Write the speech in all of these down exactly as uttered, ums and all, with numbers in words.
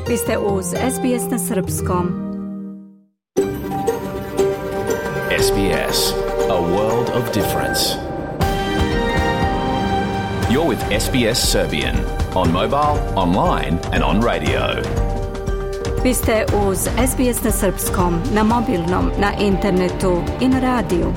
Vi ste uz S B S na srpskom. S B S, a world of difference. You're with S B S Serbian on mobile, online and on radio. Vi ste uz S B S na srpskom, na mobilnom, na internetu i na radiju.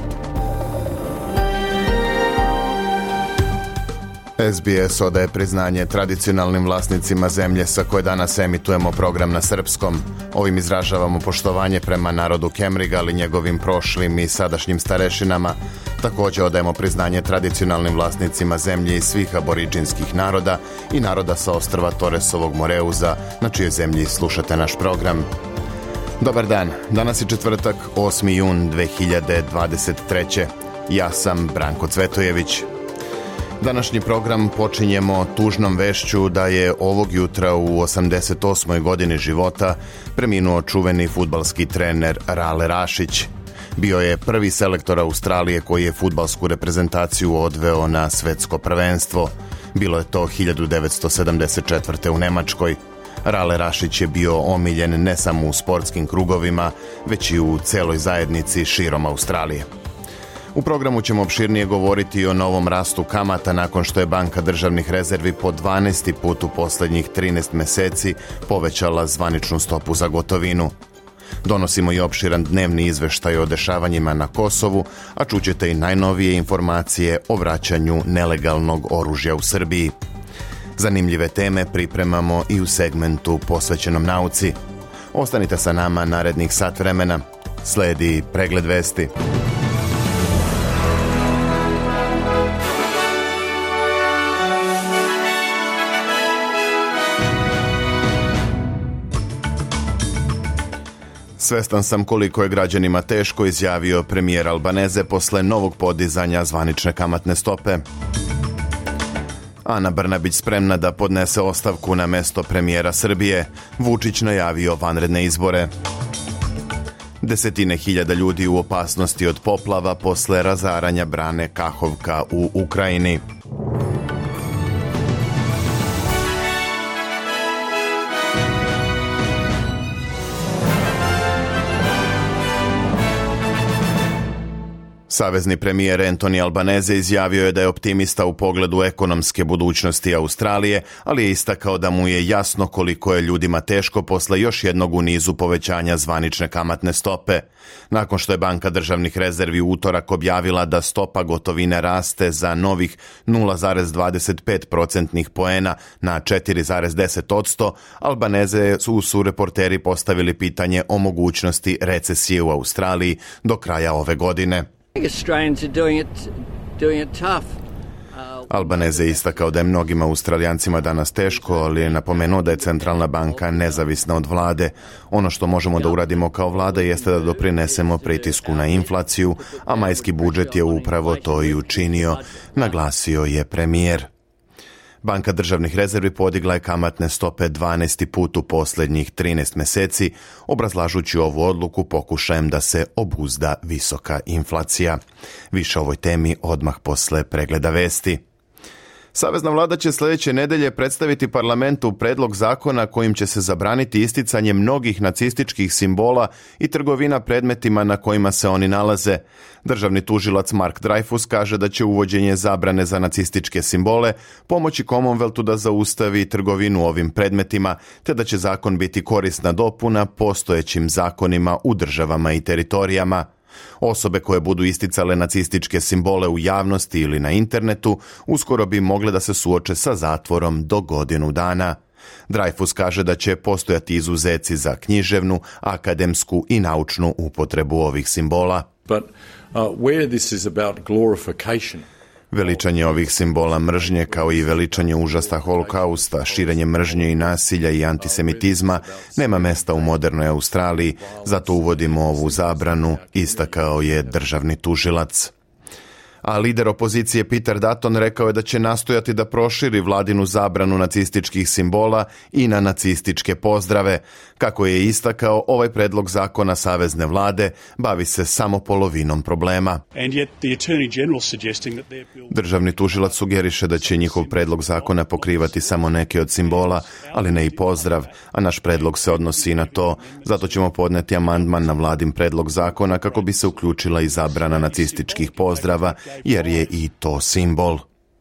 S B S odaje priznanje tradicionalnim vlasnicima zemlje sa koje danas emitujemo program na srpskom. Ovim izražavamo poštovanje prema narodu Kemriga, ali njegovim prošlim i sadašnjim starešinama. Također odajemo priznanje tradicionalnim vlasnicima zemlje i svih aboriđinskih naroda i naroda sa ostrva Toresovog Moreuza, na čijoj zemlji slušate naš program. Dobar dan, danas je četvrtak, osmi jun dve hiljade dvadeset treće. Ja sam Branko Cvetojević. Današnji program počinjemo tužnom vešću da je ovog jutra u osamdeset osmoj godini života preminuo čuveni fudbalski trener Rale Rašić. Bio je prvi selektor Australije koji je fudbalsku reprezentaciju odveo na svetsko prvenstvo. Bilo je to hiljadu devetsto sedamdeset četvrte. u Nemačkoj. Rale Rašić je bio omiljen ne samo u sportskim krugovima, već i u celoj zajednici širom Australije. U programu ćemo opširnije govoriti o novom rastu kamata nakon što je Banka državnih rezervi po dvanaesti put u posljednjih trinaest meseci povećala zvaničnu stopu za gotovinu. Donosimo i opširan dnevni izveštaj o dešavanjima na Kosovu, a čućete i najnovije informacije o vraćanju nelegalnog oružja u Srbiji. Zanimljive teme pripremamo i u segmentu posvećenom nauci. Ostanite sa nama narednih sat vremena. Sledi pregled vesti. Svestan sam koliko je građanima teško, izjavio premijer Albaneze posle novog podizanja zvanične kamatne stope. Ana Brnabić spremna da podnese ostavku na mesto premijera Srbije. Vučić najavio vanredne izbore. Desetine hiljada ljudi u opasnosti od poplava posle razaranja brane Kahovka u Ukrajini. Savezni premijer Anthony Albanese izjavio je da je optimista u pogledu ekonomske budućnosti Australije, ali je istakao da mu je jasno koliko je ljudima teško posle još jednog u nizu povećanja zvanične kamatne stope. Nakon što je Banka državnih rezervi u utorak objavila da stopa gotovine raste za novih nula zarez dvadeset pet procentnih poena na četiri zarez deset posto, Albanese su, su reporteri postavili pitanje o mogućnosti recesije u Australiji do kraja ove godine. Albanese je istakao da je mnogim Australijancima danas teško, ali je napomenuo da je centralna banka nezavisna od vlade. Ono što možemo da uradimo kao vlada jeste da doprinesemo pritisku na inflaciju, a majski budžet je upravo to i učinio, naglasio je premijer. Banka državnih rezervi podigla je kamatne stope dvanaesti put u posljednjih trinaest meseci, obrazlažući ovu odluku pokušajem da se obuzda visoka inflacija. Više o ovoj temi odmah posle pregleda vesti. Savezna vlada će sljedeće nedelje predstaviti parlamentu predlog zakona kojim će se zabraniti isticanje mnogih nacističkih simbola i trgovina predmetima na kojima se oni nalaze. Državni tužilac Mark Dreyfus kaže da će uvođenje zabrane za nacističke simbole pomoći Commonwealthu da zaustavi trgovinu ovim predmetima, te da će zakon biti korisna dopuna postojećim zakonima u državama i teritorijama. Osobe koje budu isticale nacističke simbole u javnosti ili na internetu uskoro bi mogle da se suoče sa zatvorom do godinu dana. Dreyfus kaže da će postojati izuzeci za književnu, akademsku i naučnu upotrebu ovih simbola. But, uh, where this is about glorification. Veličanje ovih simbola mržnje kao i veličanje užasa holokausta, širenje mržnje i nasilja i antisemitizma nema mesta u modernoj Australiji, zato uvodimo ovu zabranu, istakao je državni tužilac. A lider opozicije Peter Dutton rekao je da će nastojati da proširi vladinu zabranu nacističkih simbola i na nacističke pozdrave. Kako je istakao, ovaj predlog zakona savezne vlade bavi se samo polovinom problema. Državni tužilac sugeriše da će njihov predlog zakona pokrivati samo neke od simbola, ali ne i pozdrav, a naš predlog se odnosi i na to, zato ćemo podneti amandman na vladin predlog zakona kako bi se uključila i zabrana nacističkih pozdrava, jer je i to simbol.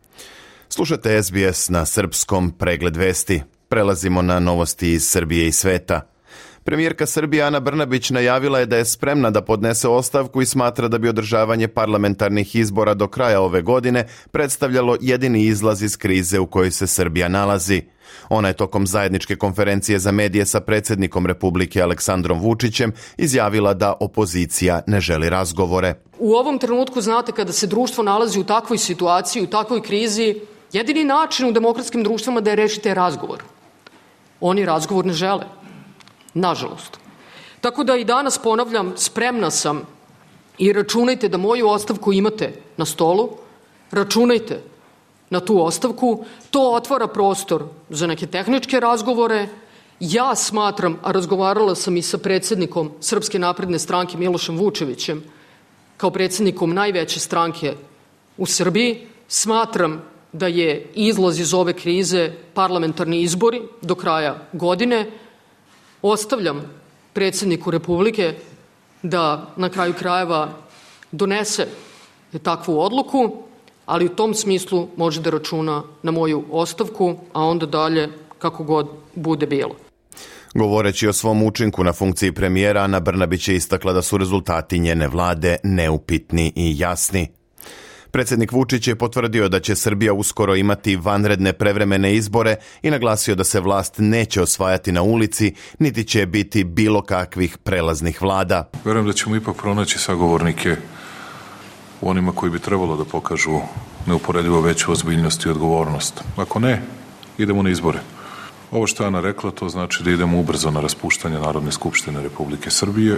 Slušate S B S na srpskom, pregled vesti. Prelazimo na novosti iz Srbije i sveta. Premijerka Srbije Ana Brnabić najavila je da je spremna da podnese ostavku i smatra da bi održavanje parlamentarnih izbora do kraja ove godine predstavljalo jedini izlaz iz krize u kojoj se Srbija nalazi. Ona je tokom zajedničke konferencije za medije sa predsjednikom Republike Aleksandrom Vučićem izjavila da opozicija ne želi razgovore. U ovom trenutku, znate, kada se društvo nalazi u takvoj situaciji, u takvoj krizi, jedini način u demokratskim društvima da je rešite razgovor. Oni razgovor ne žele. Nažalost. Tako da i danas ponavljam, spremna sam i računajte da moju ostavku imate na stolu, računajte na tu ostavku, to otvara prostor za neke tehničke razgovore. Ja smatram, a razgovarala sam i sa predsjednikom Srpske napredne stranke Milošem Vučevićem, kao predsjednikom najveće stranke u Srbiji, smatram da je izlaz iz ove krize parlamentarni izbori do kraja godine. Ostavljam predsjedniku Republike da na kraju krajeva donese takvu odluku, ali u tom smislu može da računa na moju ostavku, a onda dalje kako god bude bilo. Govoreći o svom učinku na funkciji premijera, Ana Brnabić je istakla da su rezultati njene vlade neupitni i jasni. Predsjednik Vučić je potvrdio da će Srbija uskoro imati vanredne prevremene izbore i naglasio da se vlast neće osvajati na ulici, niti će biti bilo kakvih prelaznih vlada. Verujem da ćemo ipak pronaći sagovornike u onima koji bi trebalo da pokažu neuporedivo veću ozbiljnost i odgovornost. Ako ne, idemo na izbore. Ovo što je Ana rekla, to znači da idemo ubrzo na raspuštanje Narodne skupštine Republike Srbije,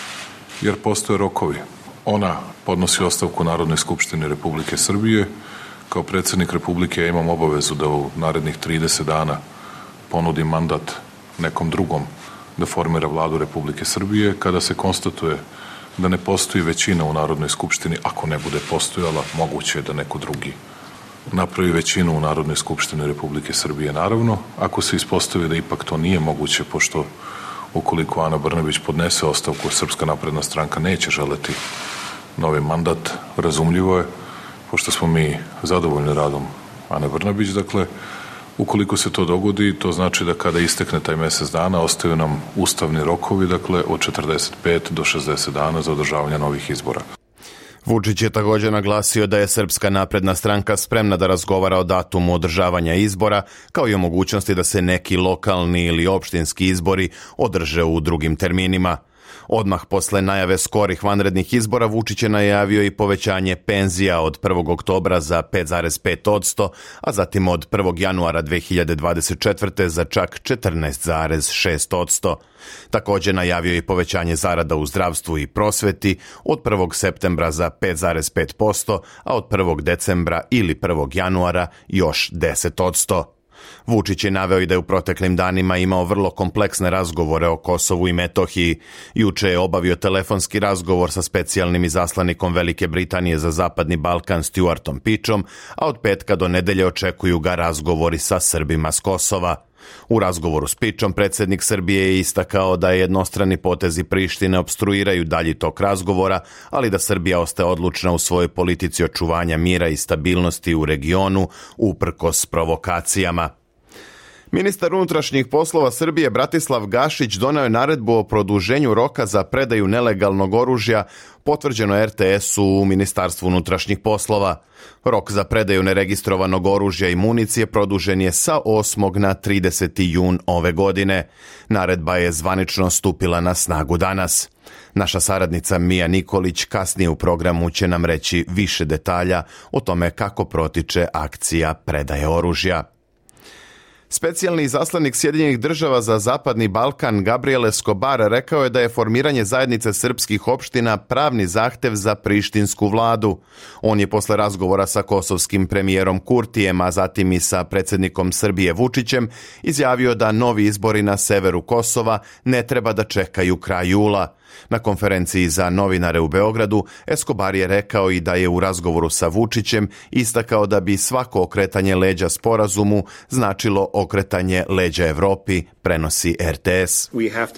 jer postoje rokovi. Ona podnosi ostavku Narodnoj skupštini Republike Srbije. Kao predsjednik Republike ja imam obavezu da u narednih trideset dana ponudim mandat nekom drugom da formira vladu Republike Srbije. Kada se konstatuje da ne postoji većina u Narodnoj skupštini, ako ne bude postojala, moguće je da neko drugi napravi većinu u Narodnoj skupštini Republike Srbije, naravno. Ako se ispostavi da ipak to nije moguće, pošto ukoliko Ana Brnabić podnese ostavku, Srpska napredna stranka neće želeti novi mandat, razumljivo je, pošto smo mi zadovoljni radom Ane Brnabić, dakle, ukoliko se to dogodi, to znači da kada istekne taj mesec dana, ostaju nam ustavni rokovi, dakle, od četrdeset pet do šezdeset dana za održavanje novih izbora. Vučić je također naglasio da je Srpska napredna stranka spremna da razgovara o datumu održavanja izbora, kao i o mogućnosti da se neki lokalni ili opštinski izbori održe u drugim terminima. Odmah posle najave skorih vanrednih izbora Vučić je najavio i povećanje penzija od prvog oktobra za pet zarez pet posto, a zatim od prvog januara dve hiljade dvadeset četvrte za čak četrnaest zarez šest posto. Također najavio i povećanje zarada u zdravstvu i prosveti od prvog septembra za pet zarez pet posto, a od prvog decembra ili prvog januara još deset posto. Vučić je naveo i da je u proteklim danima imao vrlo kompleksne razgovore o Kosovu i Metohiji. Juče je obavio telefonski razgovor sa specijalnim izaslanikom Velike Britanije za Zapadni Balkan Stuartom Pičom, a od petka do nedelje očekuju ga razgovori sa Srbima s Kosova. U razgovoru s Pičom predsjednik Srbije je istakao da jednostrani potezi Prištine opstruiraju dalji tok razgovora, ali da Srbija ostaje odlučna u svojoj politici očuvanja mira i stabilnosti u regionu uprkos provokacijama. Ministar unutrašnjih poslova Srbije Bratislav Gašić doneo je naredbu o produženju roka za predaju nelegalnog oružja, potvrđeno er te esu u Ministarstvu unutrašnjih poslova. Rok za predaju neregistrovanog oružja i municije produžen je sa osmog na trideseti jun ove godine. Naredba je zvanično stupila na snagu danas. Naša saradnica Mija Nikolić kasnije u programu će nam reći više detalja o tome kako protiče akcija predaje oružja. Specijalni izaslanik Sjedinjenih država za Zapadni Balkan Gabriel Escobar rekao je da je formiranje zajednice srpskih opština pravni zahtev za prištinsku vladu. On je posle razgovora sa kosovskim premijerom Kurtijem, a zatim i sa predsjednikom Srbije Vučićem, izjavio da novi izbori na severu Kosova ne treba da čekaju kraj jula. Na konferenciji za novinare u Beogradu Escobar je rekao i da je u razgovoru sa Vučićem istakao da bi svako okretanje leđa sporazumu značilo okretanje leđa Evropi, prenosi R T S.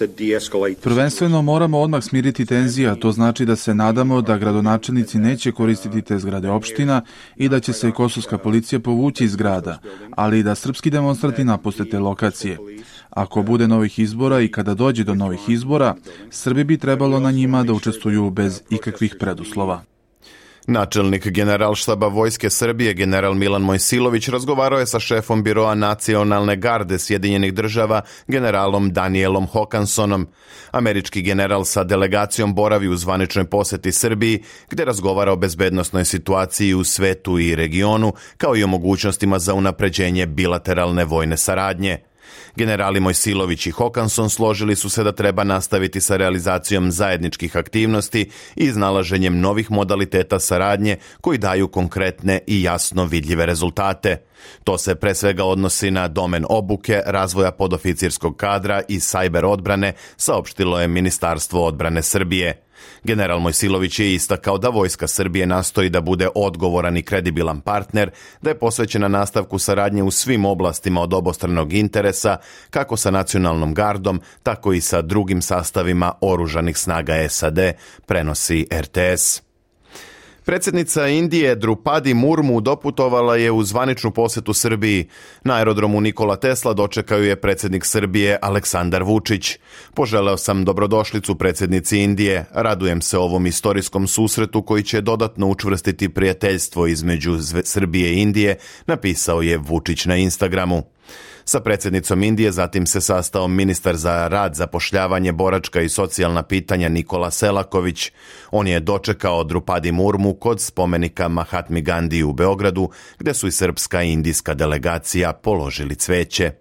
Prvenstveno moramo odmah smiriti tenzije, a to znači da se nadamo da gradonačelnici neće koristiti te zgrade opština i da će se kosovska policija povući iz grada, ali i da srpski demonstranti napuste te lokacije. Ako bude novih izbora i kada dođe do novih izbora, Srbi bi trebalo na njima da učestvuju bez ikakvih preduslova. Načelnik Generalštaba Vojske Srbije, general Milan Mojsilović, razgovarao je sa šefom Biroa nacionalne garde Sjedinjenih država, generalom Danielom Hokansonom. Američki general sa delegacijom boravi u zvaničnoj poseti Srbiji, gde razgovara o bezbednosnoj situaciji u svetu i regionu, kao i o mogućnostima za unapređenje bilateralne vojne saradnje. Generali Mojsilović i Hokanson složili su se da treba nastaviti sa realizacijom zajedničkih aktivnosti i iznalaženjem novih modaliteta saradnje koji daju konkretne i jasno vidljive rezultate. To se pre svega odnosi na domen obuke, razvoja podoficirskog kadra i sajber odbrane, saopštilo je Ministarstvo odbrane Srbije. General Mojsilović je istakao da Vojska Srbije nastoji da bude odgovoran i kredibilan partner, da je posvećena nastavku saradnje u svim oblastima od obostranog interesa, kako sa nacionalnom gardom, tako i sa drugim sastavima oružanih snaga S A D, prenosi R T S. Predsjednica Indije Drupadi Murmu doputovala je u zvaničnu posetu Srbiji. Na aerodromu Nikola Tesla dočekao je predsjednik Srbije Aleksandar Vučić. Poželeo sam dobrodošlicu predsjednici Indije. Radujem se ovom istorijskom susretu koji će dodatno učvrstiti prijateljstvo između Srbije i Indije, napisao je Vučić na Instagramu. Sa predsjednicom Indije zatim se sastao ministar za rad, zapošljavanje, boračka i socijalna pitanja Nikola Selaković. On je dočekao Drupadi Murmu kod spomenika Mahatmi Gandhi u Beogradu, gde su i srpska i indijska delegacija položili cveće.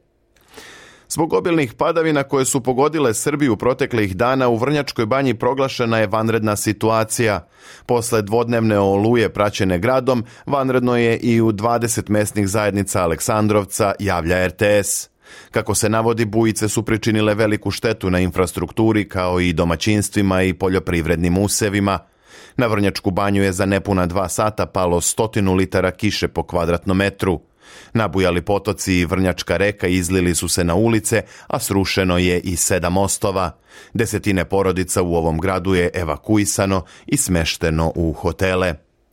Zbog obilnih padavina koje su pogodile Srbiju proteklih dana, u Vrnjačkoj banji proglašena je vanredna situacija. Posle dvodnevne oluje praćene gradom, vanredno je i u dvadeset mesnih zajednica Aleksandrovca, javlja R T S. Kako se navodi, bujice su pričinile veliku štetu na infrastrukturi kao i domaćinstvima i poljoprivrednim usevima. Na Vrnjačku banju je za nepuna dva sata palo stotinu litara kiše po kvadratnom metru. Nabujali potoci i Vrnjačka reka izlili su se na ulice, a srušeno je i sedam mostova. Desetine porodica u ovom gradu je evakuisano i smešteno u hotele.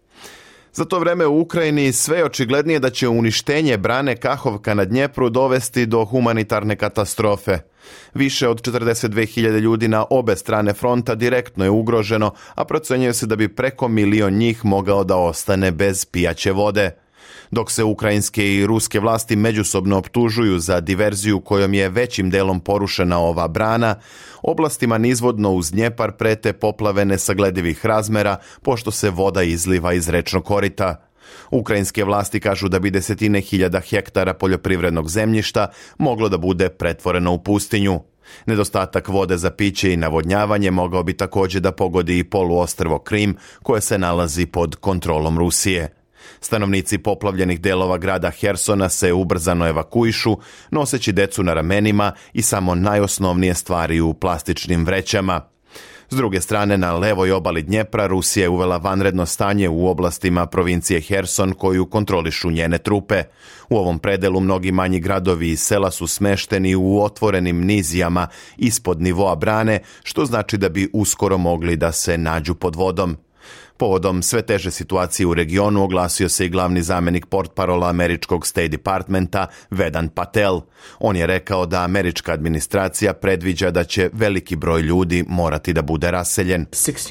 Za to vreme u Ukrajini sve je očiglednije da će uništenje brane Kahovka na Dnjepru dovesti do humanitarne katastrofe. Više od četrdeset dve hiljade ljudi na obe strane fronta direktno je ugroženo, a procenjuje se da bi preko milion njih mogao da ostane bez pijaće vode. Dok se ukrajinske i ruske vlasti međusobno optužuju za diverziju kojom je većim delom porušena ova brana, oblastima nizvodno uz Dnjepar prete poplave nesagledivih razmera, pošto se voda izliva iz rečnog korita. Ukrajinske vlasti kažu da bi desetine hiljada hektara poljoprivrednog zemljišta moglo da bude pretvoreno u pustinju. Nedostatak vode za piće i navodnjavanje mogao bi također da pogodi i poluostrvo Krim, koje se nalazi pod kontrolom Rusije. Stanovnici poplavljenih delova grada Hersona se ubrzano evakuišu, noseći decu na ramenima i samo najosnovnije stvari u plastičnim vrećama. S druge strane, na levoj obali Dnjepra Rusija je uvela vanredno stanje u oblastima provincije Herson koju kontrolišu njene trupe. U ovom predelu mnogi manji gradovi i sela su smešteni u otvorenim nizijama ispod nivoa brane, što znači da bi uskoro mogli da se nađu pod vodom. Povodom sve teže situacije u regionu oglasio se i glavni zamjenik portparola američkog State Departmenta Vedant Patel. On je rekao da američka administracija predviđa da će veliki broj ljudi morati da bude raseljen.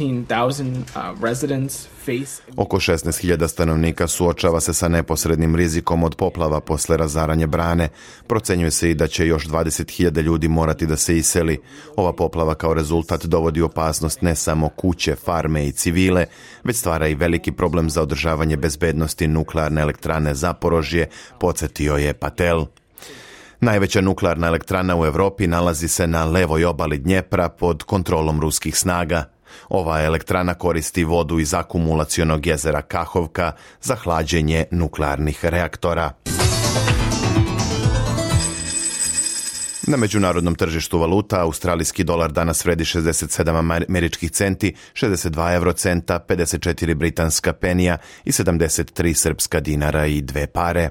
Oko šesnaest hiljada stanovnika suočava se sa neposrednim rizikom od poplava posle razaranja brane. Procenjuje se i da će još dvadeset hiljada ljudi morati da se iseli. Ova poplava kao rezultat dovodi opasnost ne samo kuće, farme i civile, već stvara i veliki problem za održavanje bezbednosti nuklearne elektrane Zaporožje, podsjetio je Patel. Najveća nuklearna elektrana u Europi nalazi se na levoj obali Dnjepra pod kontrolom ruskih snaga. Ova elektrana koristi vodu iz akumulacionog jezera Kahovka za hlađenje nuklearnih reaktora. Na međunarodnom tržištu valuta australijski dolar danas vredi šezdeset sedam američkih centi, šezdeset dva eurocenta, pedeset četiri britanska penija i sedamdeset tri srpska dinara i dve pare.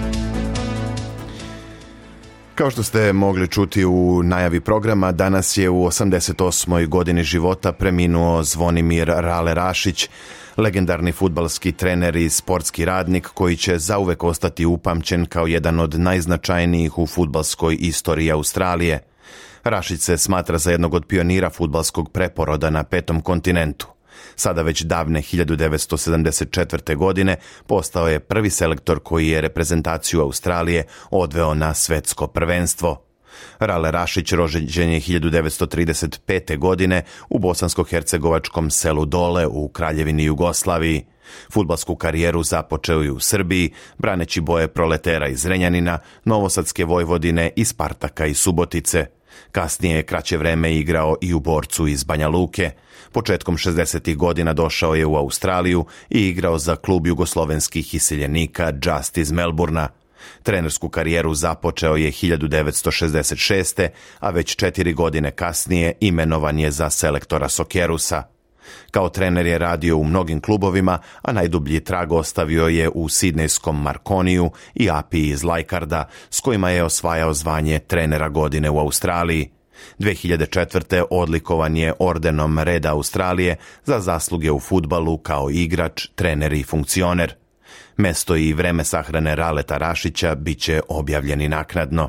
Kao što ste mogli čuti u najavi programa, danas je u osamdeset osmoj godini života preminuo Zvonimir Rale Rašić, legendarni fudbalski trener i sportski radnik koji će zauvek ostati upamćen kao jedan od najznačajnijih u fudbalskoj istoriji Australije. Rašić se smatra za jednog od pionira fudbalskog preporoda na petom kontinentu. Sada već davne hiljadu devetsto sedamdeset četvrte. godine postao je prvi selektor koji je reprezentaciju Australije odveo na svetsko prvenstvo. Rale Rašić rođen je hiljadu devetsto trideset pete. godine u bosansko-hercegovačkom selu Dole u Kraljevini Jugoslaviji. Fudbalsku karijeru započeo je u Srbiji, braneći boje Proletera iz Zrenjanina, Novosadske Vojvodine i Spartaka iz Subotice. Kasnije je kraće vreme igrao i u Borcu iz Banja Luke. Početkom šezdesetih godina došao je u Australiju i igrao za klub jugoslovenskih iseljenika Just iz Melburna. Trenersku karijeru započeo je hiljadu devetsto šezdeset šeste. a već četiri godine kasnije imenovan je za selektora Sokerusa. Kao trener je radio u mnogim klubovima, a najdublji trag ostavio je u sidnejskom Markoniju i Apiji iz Lajkarda, s kojima je osvajao zvanje trenera godine u Australiji. dve hiljade četvrte. odlikovan je ordenom Reda Australije za zasluge u fudbalu kao igrač, trener i funkcioner. Mesto i vreme sahrane Raleta Rašića bit će objavljeni naknadno.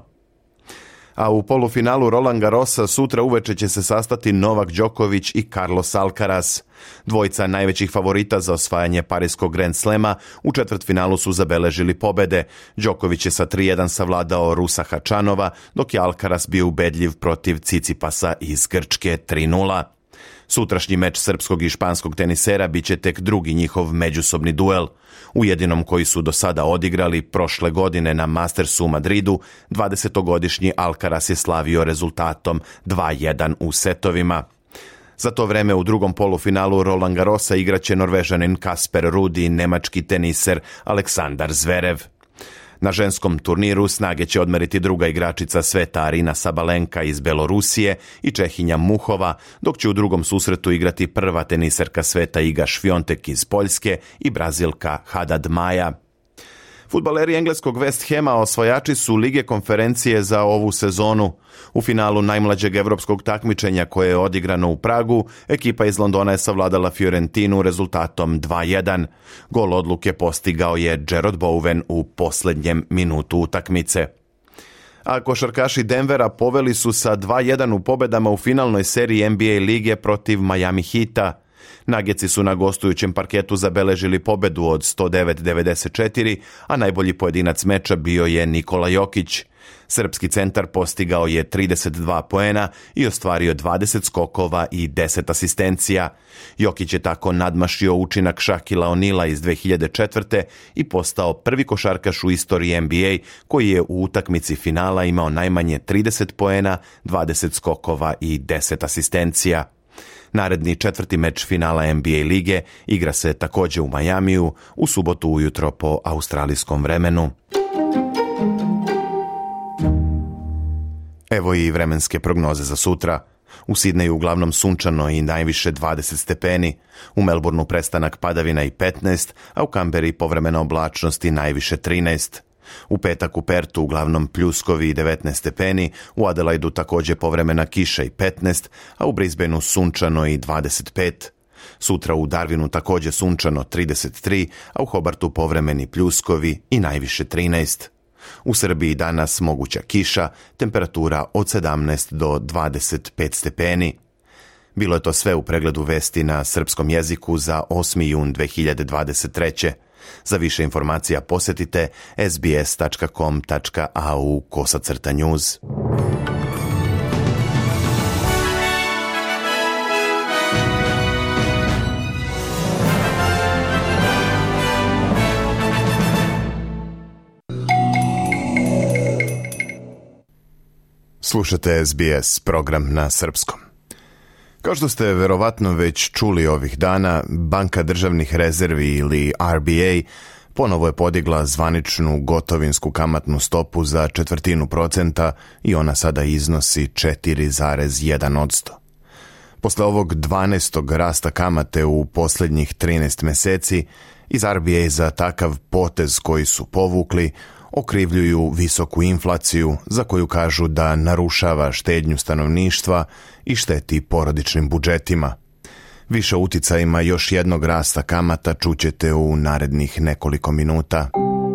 A u polufinalu Roland Garrosa sutra uveče će se sastati Novak Đoković i Carlos Alcaraz. Dvojica najvećih favorita za osvajanje Pariskog Grand Slema u četvrtfinalu su zabeležili pobede. Đoković je sa tri jedan savladao Rusa Hačanova, dok je Alcaraz bio ubedljiv protiv Cicipasa iz Grčke tri nula. Sutrašnji meč srpskog i španskog tenisera bit će tek drugi njihov međusobni duel. U jedinom koji su do sada odigrali prošle godine na Mastersu u Madridu, dvadesetogodišnji Alcaraz je slavio rezultatom dva jedan u setovima. Za to vreme u drugom polufinalu Roland Garrosa igraće Norvežanin Kasper Ruud i nemački teniser Aleksandar Zverev. Na ženskom turniru snage će odmeriti druga igračica sveta Arina Sabalenka iz Belorusije i Čehinja Muhova, dok će u drugom susretu igrati prva teniserka sveta Iga Šviontek iz Poljske i Brazilka Haddad Maja. Fudbaleri engleskog West Hama osvajači su Lige konferencije za ovu sezonu. U finalu najmlađeg evropskog takmičenja koje je odigrano u Pragu, ekipa iz Londona je savladala Fiorentinu rezultatom dva jedan. Gol odluke postigao je Jarrod Bowen u posljednjem minutu utakmice. A košarkaši Denvera poveli su sa dva jedan u pobedama u finalnoj seriji N B A lige protiv Miami Heata. Nageci su na gostujućem parketu zabeležili pobedu od sto devet devedeset četiri, a najbolji pojedinac meča bio je Nikola Jokić. Srpski centar postigao je trideset dva poena i ostvario dvadeset skokova i deset asistencija. Jokić je tako nadmašio učinak Shaquilla O'Neala iz dve hiljade četvrte. i postao prvi košarkaš u istoriji N B A koji je u utakmici finala imao najmanje trideset poena, dvadeset skokova i deset asistencija. Naredni četvrti meč finala N B A lige igra se također u Majamiju u subotu ujutro po australijskom vremenu. Evo i vremenske prognoze za sutra. U Sidneju uglavnom sunčano i najviše dvadeset stepeni, u Melbourneu prestanak padavina i petnaest, a u Kamberi povremena oblačnost i najviše trinaest. U petak u Pertu uglavnom pljuskovi i devetnaest stepeni, u Adelaidu također povremena kiša i petnaest, a u Brisbaneu sunčano i dvadeset pet. Sutra u Darwinu također sunčano trideset tri, a u Hobartu povremeni pljuskovi i najviše trinaest. U Srbiji danas moguća kiša, temperatura od sedamnaest do dvadeset pet stepeni. Bilo je to sve u pregledu vesti na srpskom jeziku za osmi jun dve hiljade dvadeset treće. Za više informacija posjetite s b s tačka com tačka a u kosacrta news. Slušate S B S, program na srpskom. Kao što ste verovatno već čuli ovih dana, Banka državnih rezervi ili R B A ponovo je podigla zvaničnu gotovinsku kamatnu stopu za četvrtinu procenta i ona sada iznosi četiri zarez jedan posto. Posle ovog dvanaestog rasta kamate u posljednjih trinaest meseci, iz R B A za takav potez koji su povukli okrivljuju visoku inflaciju za koju kažu da narušava štednju stanovništva i šteti porodičnim budžetima. Više o uticajima još jednog rasta kamata čućete u narednih nekoliko minuta.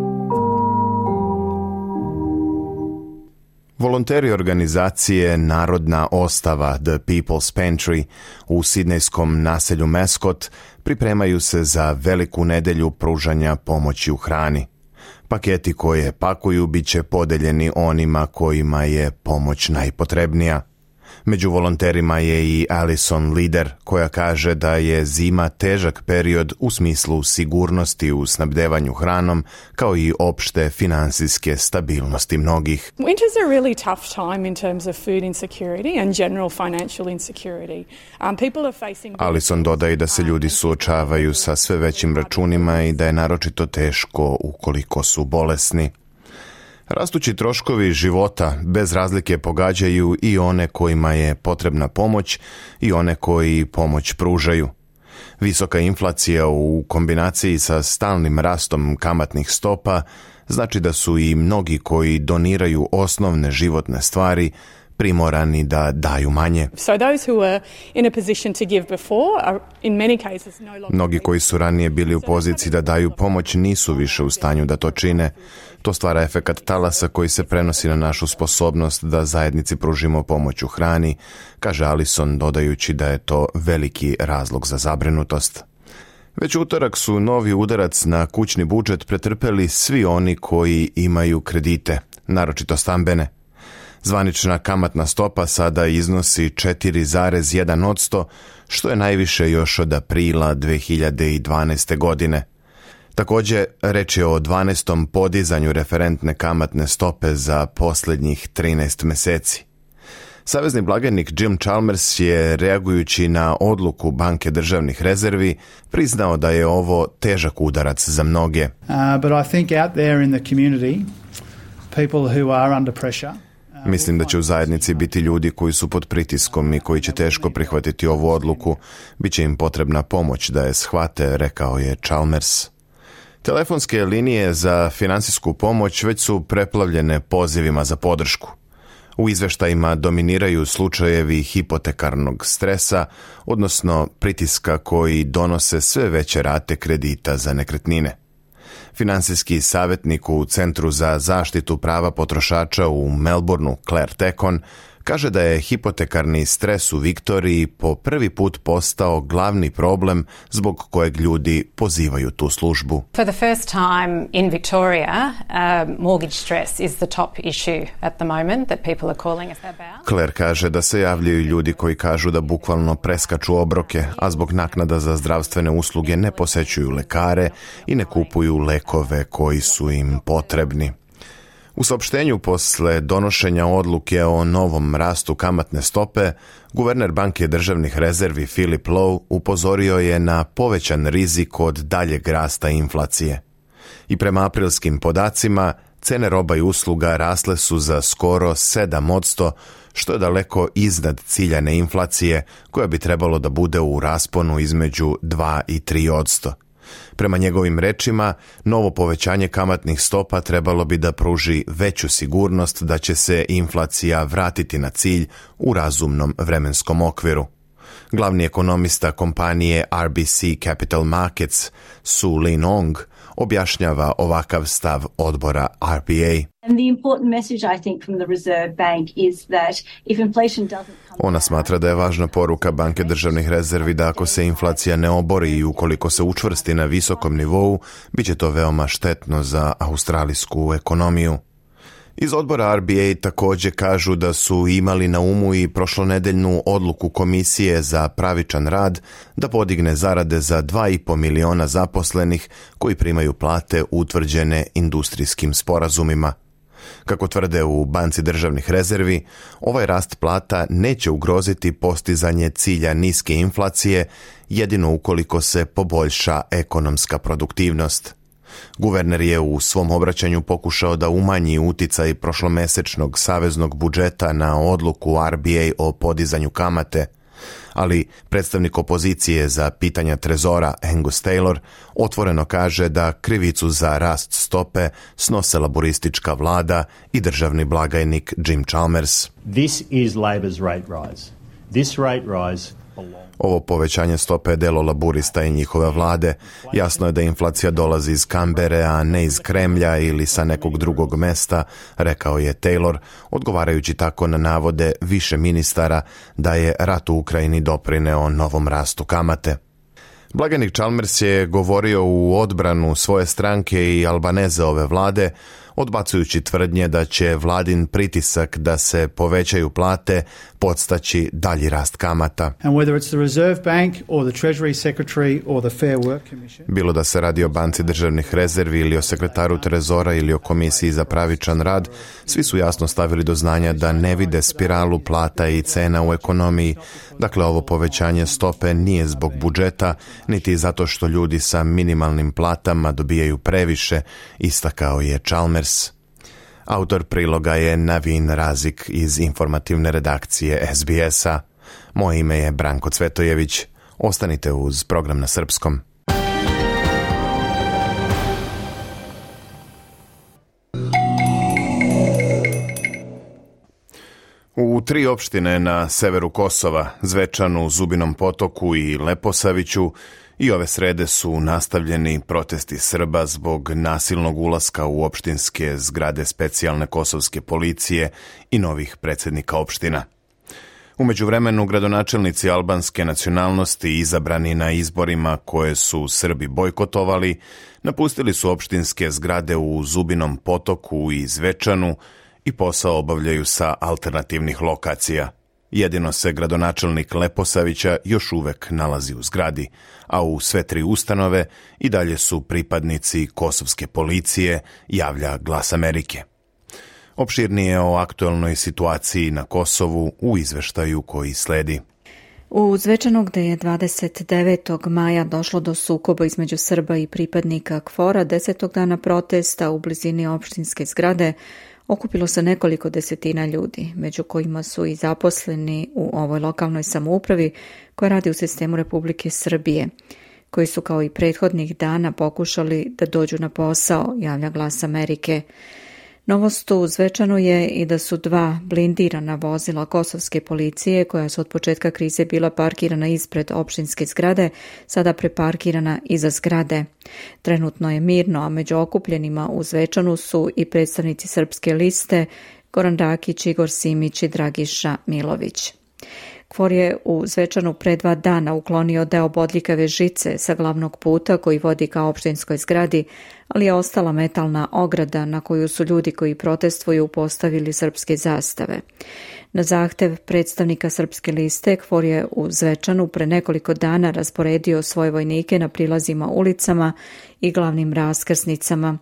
Volonteri organizacije Narodna ostava The People's Pantry u sidnejskom naselju Mascot pripremaju se za veliku nedelju pružanja pomoći u hrani. Paketi koje pakuju bit će podeljeni onima kojima je pomoć najpotrebnija. Među volonterima je i Alison Lider, koja kaže da je zima težak period u smislu sigurnosti u snabdevanju hranom, kao i opšte finansijske stabilnosti mnogih. Winter's a really tough time in terms of food insecurity and general financial insecurity. Um, people are facing... Alison dodaje da se ljudi suočavaju sa sve većim računima i da je naročito teško ukoliko su bolesni. Rastući troškovi života bez razlike pogađaju i one kojima je potrebna pomoć i one koji pomoć pružaju. Visoka inflacija u kombinaciji sa stalnim rastom kamatnih stopa znači da su i mnogi koji doniraju osnovne životne stvari primorani da daju manje. Mnogi koji su ranije bili u poziciji da daju pomoć nisu više u stanju da to čine. To stvara efekat talasa koji se prenosi na našu sposobnost da zajednici pružimo pomoć u hrani, kaže Alison, dodajući da je to veliki razlog za zabrinutost. Već utorak su novi udarac na kućni budžet pretrpeli svi oni koji imaju kredite, naročito stambene. Zvanična kamatna stopa sada iznosi četiri zarez jedan posto, što je najviše još od aprila dve hiljade dvanaeste. godine. Također, reč je o dvanaestom podizanju referentne kamatne stope za posljednjih trinaest meseci. Savezni blagajnik Jim Chalmers je, reagujući na odluku Banke državnih rezervi, priznao da je ovo težak udarac za mnoge. Uh, but I think out there in the community, people who are under pressure. Mislim da će u zajednici biti ljudi koji su pod pritiskom i koji će teško prihvatiti ovu odluku. Biće im potrebna pomoć da je shvate, rekao je Chalmers. Telefonske linije za finansijsku pomoć već su preplavljene pozivima za podršku. U izveštajima dominiraju slučajevi hipotekarnog stresa, odnosno pritiska koji donose sve veće rate kredita za nekretnine. Finansijski savjetnik u Centru za zaštitu prava potrošača u Melbourneu, Claire Tecon, kaže da je hipotekarni stres u Viktoriji po prvi put postao glavni problem zbog kojeg ljudi pozivaju tu službu. For the first time in Victoria, uh, mortgage stress is the top issue at the moment that people are calling us about. Claire kaže da se javljaju ljudi koji kažu da bukvalno preskaču obroke, a zbog naknada za zdravstvene usluge ne posećuju lekare i ne kupuju lekove koji su im potrebni. U saopštenju posle donošenja odluke o novom rastu kamatne stope, guverner Banke državnih rezervi Philip Lowe upozorio je na povećan rizik od daljeg rasta inflacije. I prema aprilskim podacima, cene roba i usluga rasle su za skoro sedam posto, što je daleko iznad ciljane inflacije, koja bi trebalo da bude u rasponu između dva i tri posto. Prema njegovim rečima, novo povećanje kamatnih stopa trebalo bi da pruži veću sigurnost da će se inflacija vratiti na cilj u razumnom vremenskom okviru. Glavni ekonomista kompanije R B C Capital Markets, Su Lin Ong, objašnjava ovakav stav odbora R B A. And the important message, I think, from the Reserve Bank is that if inflation doesn't come Ona smatra da je važna poruka Banke državnih rezervi da ako se inflacija ne obori i ukoliko se učvrsti na visokom nivou, bit će to veoma štetno za australijsku ekonomiju. Iz odbora R B A također kažu da su imali na umu i prošlonedeljnu odluku Komisije za pravičan rad da podigne zarade za dva i po miliona zaposlenih koji primaju plate utvrđene industrijskim sporazumima. Kako tvrde u Banci državnih rezervi, ovaj rast plata neće ugroziti postizanje cilja niske inflacije, jedino ukoliko se poboljša ekonomska produktivnost. Guverner je u svom obraćanju pokušao da umanji uticaj prošlomesečnog saveznog budžeta na odluku R B A o podizanju kamate, ali predstavnik opozicije za pitanja trezora Angus Taylor otvoreno kaže da krivicu za rast stope snose laboristička vlada i državni blagajnik Jim Chalmers. This is Labor's rate rise. This rate rise Ovo povećanje stope je delo laburista i njihove vlade. Jasno je da inflacija dolazi iz Kambere, a ne iz Kremlja ili sa nekog drugog mesta, rekao je Taylor, odgovarajući tako na navode više ministara da je rat u Ukrajini doprineo novom rastu kamate. Blagajnik Chalmers je govorio u odbranu svoje stranke i Albanezeove vlade, odbacujući tvrdnje da će vladin pritisak da se povećaju plate podstaći dalji rast kamata. Bilo da se radi o Banci državnih rezervi ili o sekretaru trezora ili o Komisiji za pravičan rad, svi su jasno stavili do znanja da ne vide spiralu plata i cena u ekonomiji. Dakle, ovo povećanje stope nije zbog budžeta, niti zato što ljudi sa minimalnim platama dobijaju previše, istakao je Chalmers. Autor priloga je Navin Razik iz informativne redakcije S B S-a. Moje ime je Branko Cvetojević. Ostanite uz program na srpskom. U tri opštine na severu Kosova, Zvečanu, Zubinom Potoku i Leposaviću, i ove srede su nastavljeni protesti Srba zbog nasilnog ulaska u opštinske zgrade specijalne kosovske policije i novih predsjednika opština. U međuvremenu, gradonačelnici albanske nacionalnosti izabrani na izborima koje su Srbi bojkotovali, napustili su opštinske zgrade u Zubinom Potoku i Zvečanu i posao obavljaju sa alternativnih lokacija. Jedino se gradonačelnik Leposavića još uvek nalazi u zgradi, a u sve tri ustanove i dalje su pripadnici kosovske policije, javlja Glas Amerike. Opširnije o aktuelnoj situaciji na Kosovu u izveštaju koji sledi. U Zvečanu, gde je dvadeset devetog maja došlo do sukoba između Srba i pripadnika KFOR-a, desetog dana protesta u blizini opštinske zgrade, okupilo se nekoliko desetina ljudi, među kojima su i zaposleni u ovoj lokalnoj samoupravi koja radi u sistemu Republike Srbije, koji su kao i prethodnih dana pokušali da dođu na posao, javlja Glas Amerike. Novost u Zvečanu je i da su dva blindirana vozila kosovske policije, koja su od početka krize bila parkirana ispred opštinske zgrade, sada preparkirana iza zgrade. Trenutno je mirno, a među okupljenima u Zvečanu su i predstavnici Srpske liste Goran Rakić, Igor Simić i Dragiša Milović. KFOR je u Zvečanu pre dva dana uklonio deo bodljikave žice sa glavnog puta koji vodi ka opštinskoj zgradi, ali je ostala metalna ograda na koju su ljudi koji protestuju postavili srpske zastave. Na zahtev predstavnika Srpske liste, KFOR je u Zvečanu pre nekoliko dana rasporedio svoje vojnike na prilazima ulicama i glavnim raskrsnicama.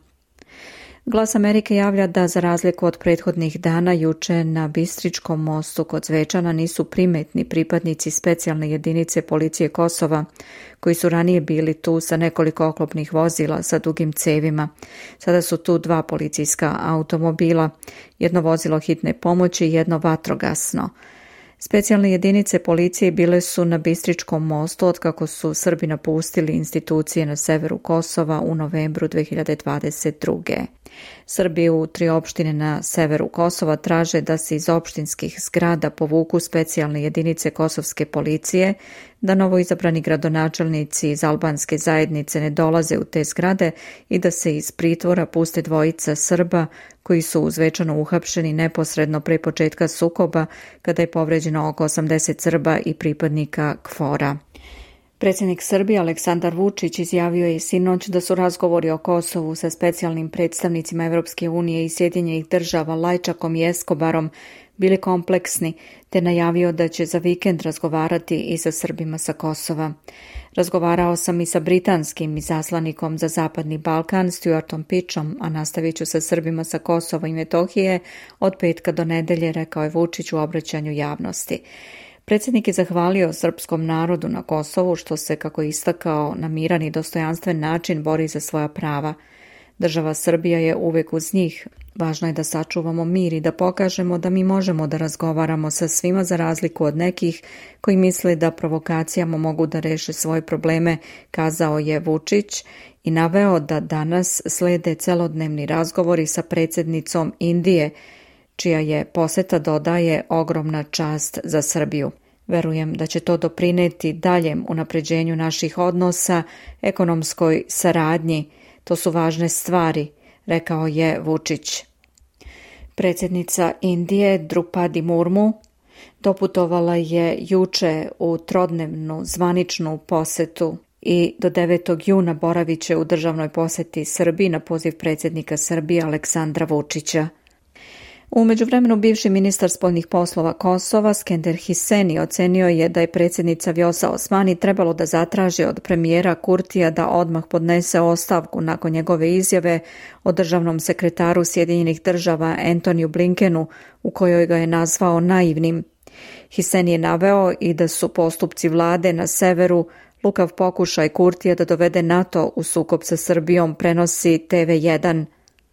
Glas Amerike javlja da za razliku od prethodnih dana juče na Bistričkom mostu kod Zvečana nisu primetni pripadnici specijalne jedinice policije Kosova, koji su ranije bili tu sa nekoliko oklopnih vozila sa dugim cevima. Sada su tu dva policijska automobila, jedno vozilo hitne pomoći i jedno vatrogasno. Specijalne jedinice policije bile su na Bistričkom mostu otkako su Srbi napustili institucije na severu Kosova u novembru dve hiljade dvadeset druge. Srbi u tri opštine na severu Kosova traže da se iz opštinskih zgrada povuku specijalne jedinice kosovske policije, da novoizabrani gradonačelnici iz albanske zajednice ne dolaze u te zgrade i da se iz pritvora puste dvojica Srba koji su u Zvečanu uhapšeni neposredno pre početka sukoba, kada je povređeno oko osamdeset Srba i pripadnika KFOR-a. Predsjednik Srbije Aleksandar Vučić izjavio je sinoć da su razgovori o Kosovu sa specijalnim predstavnicima Evropske unije i Sjedinjenih država Lajčakom i Eskobarom bili kompleksni, te najavio da će za vikend razgovarati i sa Srbima sa Kosova. Razgovarao sam i sa britanskim izaslanikom za Zapadni Balkan, Stuartom Pitchom, a nastavit ću sa Srbima sa Kosova i Metohije od petka do nedelje, rekao je Vučić u obraćanju javnosti. Predsjednik je zahvalio srpskom narodu na Kosovu što se, kako je istakao, na miran i dostojanstven način bori za svoja prava. Država Srbija je uvek uz njih. Važno je da sačuvamo mir i da pokažemo da mi možemo da razgovaramo sa svima za razliku od nekih koji misle da provokacijama mogu da reše svoje probleme, kazao je Vučić i naveo da danas slede celodnevni razgovori sa predsjednicom Indije, čija je poseta, dodaje, ogromna čast za Srbiju. Verujem da će to doprineti daljem unapređenju naših odnosa, ekonomskoj saradnji. To su važne stvari, rekao je Vučić. Predsjednica Indije Drupadi Murmu doputovala je juče u trodnevnu zvaničnu posetu i do devetog juna boravit će u državnoj poseti Srbiji na poziv predsjednika Srbije Aleksandra Vučića. U međuvremenu bivši ministar spoljnih poslova Kosova Skender Hiseni ocenio je da je predsjednica Vjosa Osmani trebalo da zatraži od premijera Kurtija da odmah podnese ostavku nakon njegove izjave o državnom sekretaru Sjedinjenih država Antoniju Blinkenu, u kojoj ga je nazvao naivnim. Hiseni je naveo i da su postupci vlade na severu lukav pokušaj Kurtija da dovede NATO u sukob sa Srbijom, prenosi T V jedan.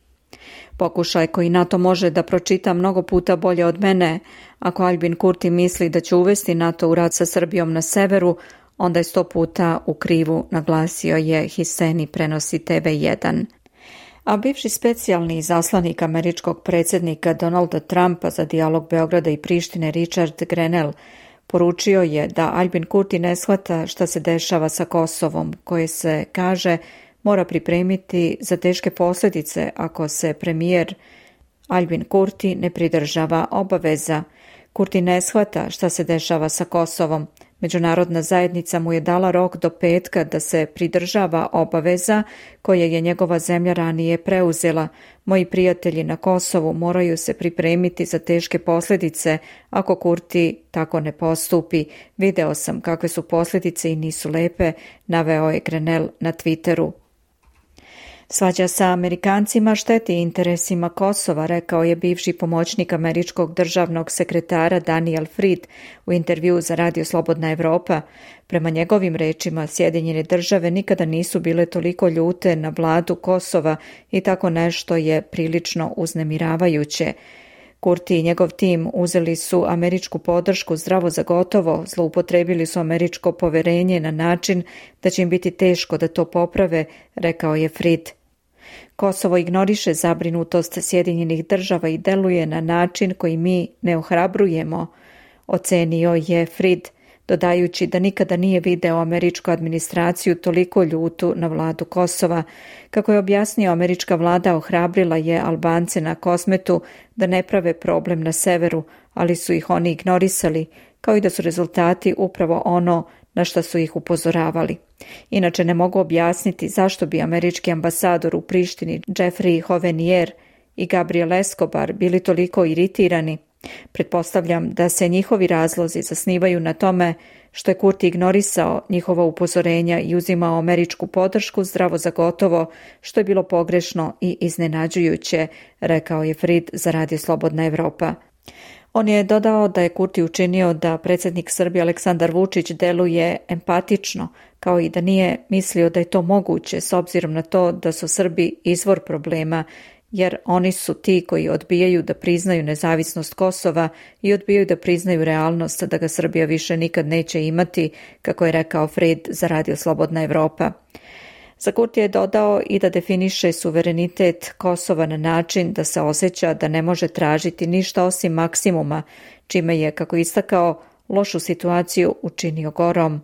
Pokušaj koji NATO može da pročita mnogo puta bolje od mene. Ako Albin Kurti misli da će uvesti NATO u rat sa Srbijom na severu, onda je sto puta u krivu, naglasio je Hiseni, prenosi T V jedan. A bivši specijalni izaslanik američkog predsjednika Donalda Trumpa za dijalog Beograda i Prištine Richard Grenell poručio je da Albin Kurti ne shvata šta se dešava sa Kosovom, koje se, kaže, mora pripremiti za teške posljedice ako se premijer Albin Kurti ne pridržava obaveza. Kurti ne shvata šta se dešava sa Kosovom. Međunarodna zajednica mu je dala rok do petka da se pridržava obaveza koje je njegova zemlja ranije preuzela. Moji prijatelji na Kosovu moraju se pripremiti za teške posljedice ako Kurti tako ne postupi. Video sam kakve su posljedice i nisu lepe, naveo je Grenell na Twitteru. Svađa sa Amerikancima šteti interesima Kosova, rekao je bivši pomoćnik američkog državnog sekretara Daniel Fried u intervjuu za Radio Slobodna Evropa. Prema njegovim rečima, Sjedinjene države nikada nisu bile toliko ljute na vladu Kosova i tako nešto je prilično uznemiravajuće. Kurti i njegov tim uzeli su američku podršku zdravo za gotovo, zloupotrebili su američko poverenje na način da će im biti teško da to poprave, rekao je Fried. Kosovo ignoriše zabrinutost Sjedinjenih država i deluje na način koji mi ne ohrabrujemo, ocenio je Fried, dodajući da nikada nije video američku administraciju toliko ljutu na vladu Kosova. Kako je objasnio, američka vlada ohrabrila je Albance na Kosmetu da ne prave problem na severu, ali su ih oni ignorisali, kao i da su rezultati upravo ono na što su ih upozoravali. Inače ne mogu objasniti zašto bi američki ambasador u Prištini Jeffrey Hovenier i Gabriel Escobar bili toliko iritirani. Pretpostavljam da se njihovi razlozi zasnivaju na tome što je Kurti ignorisao njihova upozorenja i uzimao američku podršku zdravo za gotovo, što je bilo pogrešno i iznenađujuće, rekao je Fried za Radio Slobodna Evropa. On je dodao da je Kurti učinio da predsjednik Srbije Aleksandar Vučić deluje empatično, kao i da nije mislio da je to moguće s obzirom na to da su Srbi izvor problema, jer oni su ti koji odbijaju da priznaju nezavisnost Kosova i odbijaju da priznaju realnost da ga Srbija više nikad neće imati, kako je rekao Fried za Radio Slobodna Evropa. Za Kurtija je dodao i da definiše suverenitet Kosova na način da se osjeća da ne može tražiti ništa osim maksimuma, čime je, kako istakao, lošu situaciju učinio gorom.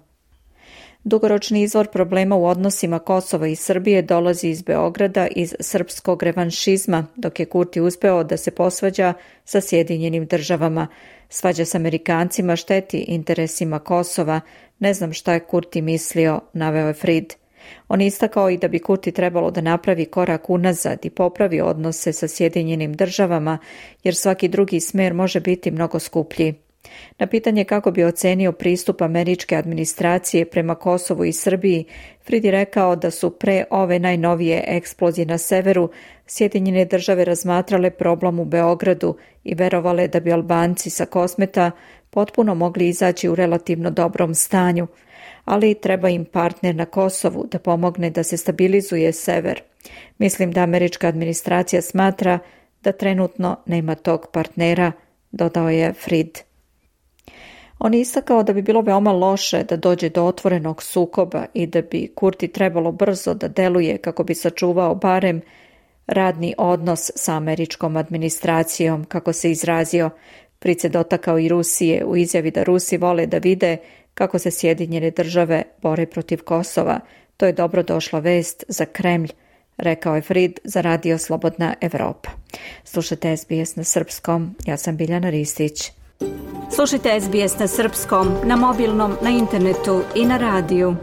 Dugoročni izvor problema u odnosima Kosova i Srbije dolazi iz Beograda, iz srpskog revanšizma, dok je Kurti uspeo da se posvađa sa Sjedinjenim državama. Svađa s Amerikancima šteti interesima Kosova. Ne znam šta je Kurti mislio, naveo je Fried. On je istakao i da bi Kurti trebalo da napravi korak unazad i popravi odnose sa Sjedinjenim državama, jer svaki drugi smer može biti mnogo skuplji. Na pitanje kako bi ocenio pristup američke administracije prema Kosovu i Srbiji, Fried je rekao da su pre ove najnovije eksplozije na severu Sjedinjene države razmatrale problem u Beogradu i verovale da bi Albanci sa Kosmeta potpuno mogli izaći u relativno dobrom stanju, ali treba im partner na Kosovu da pomogne da se stabilizuje sever. Mislim da američka administracija smatra da trenutno nema tog partnera, dodao je Fried. On je istakao da bi bilo veoma loše da dođe do otvorenog sukoba i da bi Kurti trebalo brzo da deluje kako bi sačuvao barem radni odnos sa američkom administracijom, kako se izrazio. Fried se dotakao i Rusije u izjavi da Rusi vole da vide kako se Sjedinjene države bore protiv Kosova. To je dobro došla vest za Kremlj, rekao je Fried za Radio Slobodna Evropa. Slušajte S B S na srpskom, ja sam Biljana Ristić. Slušajte S B S na srpskom, na mobilnom, na internetu i na radiju.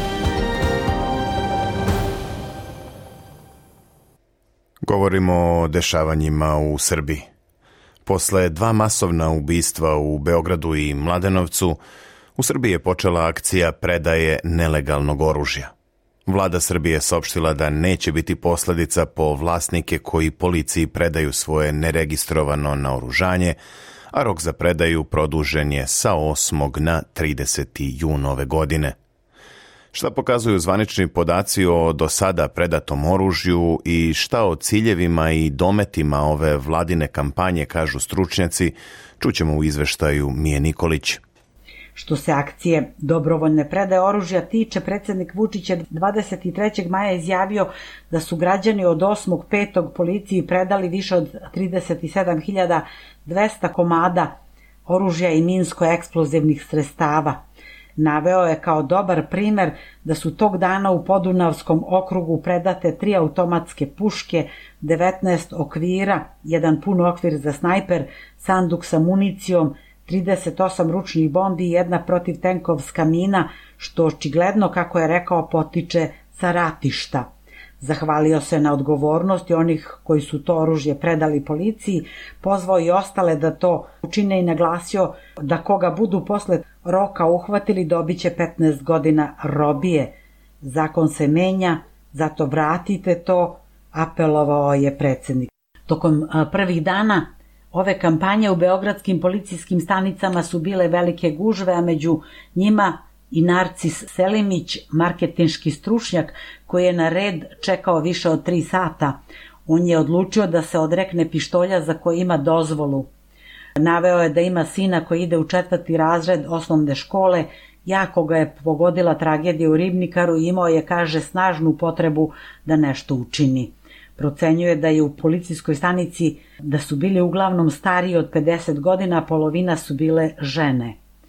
Govorimo o dešavanjima u Srbiji. Posle dva masovna ubistva u Beogradu i Mladenovcu, u Srbiji je počela akcija predaje nelegalnog oružja. Vlada Srbije saopštila da neće biti posledica po vlasnike koji policiji predaju svoje neregistrovano naoružanje, a rok za predaju produžen je sa osmog na trideseti jun ove godine. Šta pokazuju zvanični podaci o do sada predatom oružju i šta o ciljevima i dometima ove vladine kampanje kažu stručnjaci, čućemo u izveštaju Mije Nikolić. Što se akcije dobrovoljne predaje oružja tiče, predsjednik Vučić je dvadeset trećeg maja izjavio da su građani od osmog petog policiji predali više od trideset sedam hiljada dvesta komada oružja i minsko-eksplozivnih sredstava. Naveo je kao dobar primer da su tog dana u Podunavskom okrugu predate tri automatske puške, devetnaest okvira, jedan pun okvir za snajper, sanduk sa municijom, trideset osam ručnih bombi i jedna protivtenkovska mina, što očigledno, kako je rekao, potiče sa ratišta. Zahvalio se na odgovornosti onih koji su to oružje predali policiji, pozvao i ostale da to učine i naglasio da koga budu posle roka uhvatili dobit će petnaest godina robije. Zakon se menja, zato vratite to, apelovao je predsjednik. Tokom prvih dana ove kampanje u beogradskim policijskim stanicama su bile velike gužve, a među njima i Narcis Selimić, marketinški stručnjak koji je na red čekao više od tri sata. On je odlučio da se odrekne pištolja za koji ima dozvolu. Naveo je da ima sina koji ide u četvrti razred osnovne škole, jako ga je pogodila tragedija u Ribnikaru i imao je, kaže, snažnu potrebu da nešto učini. Procenjuje da je u policijskoj stanici da su bili uglavnom stariji od pedeset godina, a polovina su bile žene.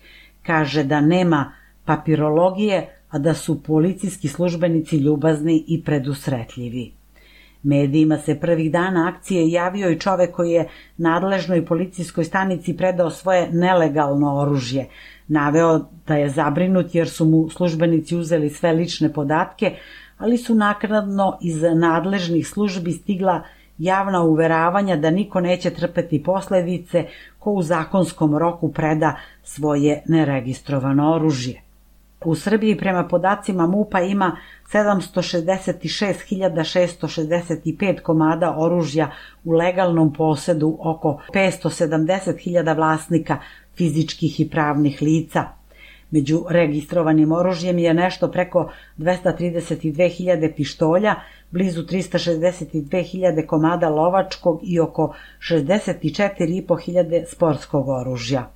Kaže da nema papirologije, a da su policijski službenici ljubazni i predusretljivi. Medijima se prvih dana akcije javio i čovek koji je nadležnoj policijskoj stanici predao svoje nelegalno oružje. Naveo da je zabrinut jer su mu službenici uzeli sve lične podatke, ali su naknadno iz nadležnih službi stigla javna uveravanja da niko neće trpeti posledice ko u zakonskom roku preda svoje neregistrovano oružje. U Srbiji prema podacima MUP-a ima sedamsto šezdeset šest hiljada šesto šezdeset pet komada oružja u legalnom posedu, oko petsto sedamdeset hiljada vlasnika fizičkih i pravnih lica. Među registrovanim oružjem je nešto preko dvesta trideset dve hiljade pištolja, blizu trista šezdeset dve hiljade komada lovačkog i oko šezdeset četiri i po hiljade sportskog oružja.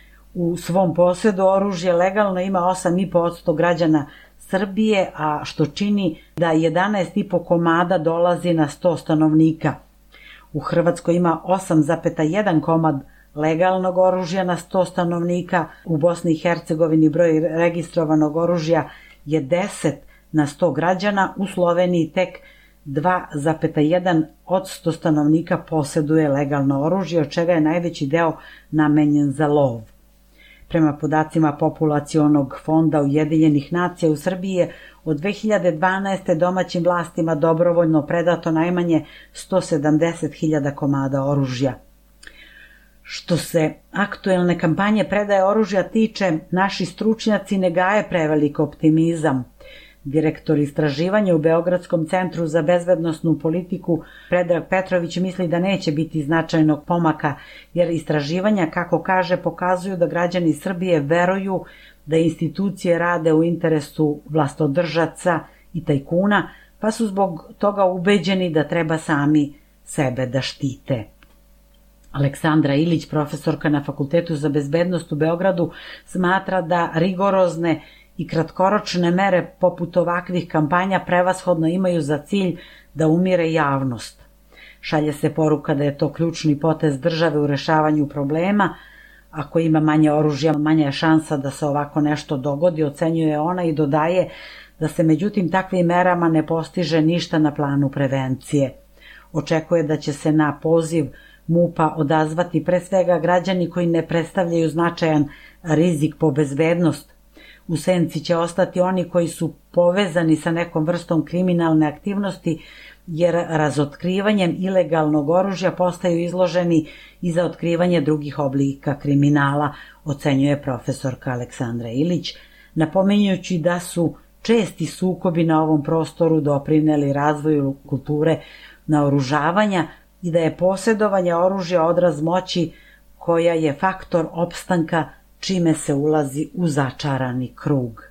U svom posedu oružje legalno ima osam i po posto građana Srbije, a što čini da jedanaest i po komada dolazi na sto stanovnika. U Hrvatskoj ima osam zarez jedan komad legalnog oružja na sto stanovnika, u Bosni i Hercegovini broj registrovanog oružja je deset na sto građana, u Sloveniji tek dva zarez jedan od sto stanovnika poseduje legalno oružje, od čega je najveći deo namenjen za lov. Prema podacima Populacionog fonda Ujedinjenih nacija u Srbiji je od dve hiljade dvanaeste. domaćim vlastima dobrovoljno predato najmanje sto sedamdeset hiljada komada oružja. Što se aktuelne kampanje predaje oružja tiče, naši stručnjaci ne gaje prevelik optimizam. Direktor istraživanja u Beogradskom centru za bezbednosnu politiku Predrag Petrović misli da neće biti značajnog pomaka, jer istraživanja, kako kaže, pokazuju da građani Srbije veruju da institucije rade u interesu vlastodržaca i tajkuna, pa su zbog toga ubeđeni da treba sami sebe da štite. Aleksandra Ilić, profesorka na Fakultetu za bezbednost u Beogradu, smatra da rigorozne i kratkoročne mere poput ovakvih kampanja prevashodno imaju za cilj da umire javnost. Šalje se poruka da je to ključni potez države u rešavanju problema. Ako ima manje oružja, manja je šansa da se ovako nešto dogodi, ocenjuje ona i dodaje da se međutim takvim merama ne postiže ništa na planu prevencije. Očekuje da će se na poziv MUP-a odazvati pre svega građani koji ne predstavljaju značajan rizik po bezbednost. U senci će ostati oni koji su povezani sa nekom vrstom kriminalne aktivnosti, jer razotkrivanjem ilegalnog oružja postaju izloženi i za otkrivanje drugih oblika kriminala, ocenjuje profesorka Aleksandra Ilić, napominjući da su česti sukobi na ovom prostoru doprineli razvoju kulture naoružavanja i da je posjedovanje oružja odraz moći koja je faktor opstanka, čime se ulazi u začarani krug.